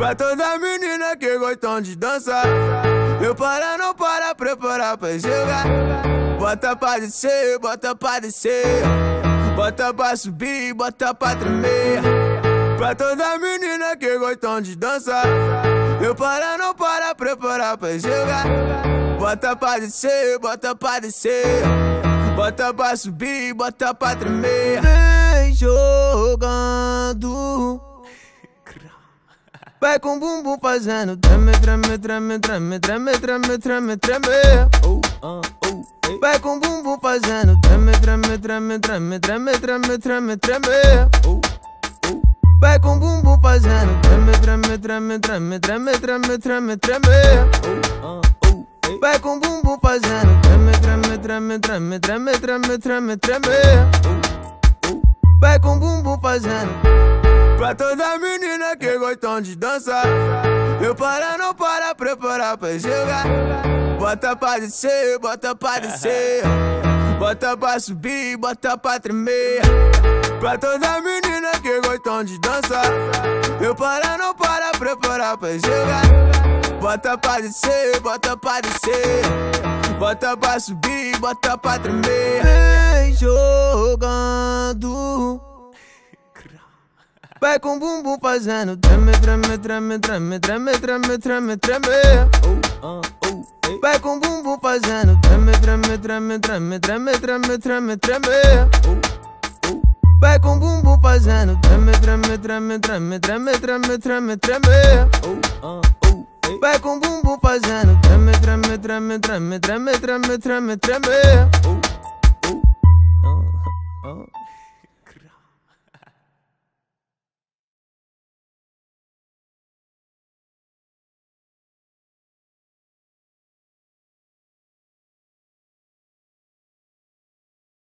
Pra toda menina que gostam de dançar, eu para, não para, preparar pra jogar. Bota pra descer, bota pra descer, bota pra subir, bota pra tremer. Pra toda menina que gostam de dançar, eu para, não para, preparar pra jogar. Bota pra descer, bota pra descer, bota pra subir, bota pra tremer. Vem jogando, vai com o bumbum fazendo treme, treme, treme, treme, treme, treme, treme, treme. Vai com o bumbum fazendo treme, treme, treme, treme, treme, treme, treme, treme. Vai com o bumbum fazendo treme, treme, treme, treme, treme, treme, treme, treme. Vai com o bumbum fazendo treme, treme, treme, treme, treme, treme, treme, treme. Vai com o bumbum fazendo. Pra toda menina que gostam de dançar, eu para, não para, preparar pra jogar. Bota pra descer, bota pra descer, bota pra subir, bota pra tremer. Pra toda menina que gostam de dançar, eu para, não para, preparar pra jogar. Bota pra descer, bota pra descer, bota pra subir, bota pra tremer. Vem jogando, vai com o bumbum fazendo treme, treme, treme, treme, treme, treme, treme, treme. Vai com o bumbum fazendo treme, treme, treme, treme, treme, treme, treme, treme. Vai com o bumbum fazendo treme, treme, treme, treme, treme, treme, treme, treme. Vai com o bumbum fazendo treme, treme, treme, treme, treme, treme, treme, treme.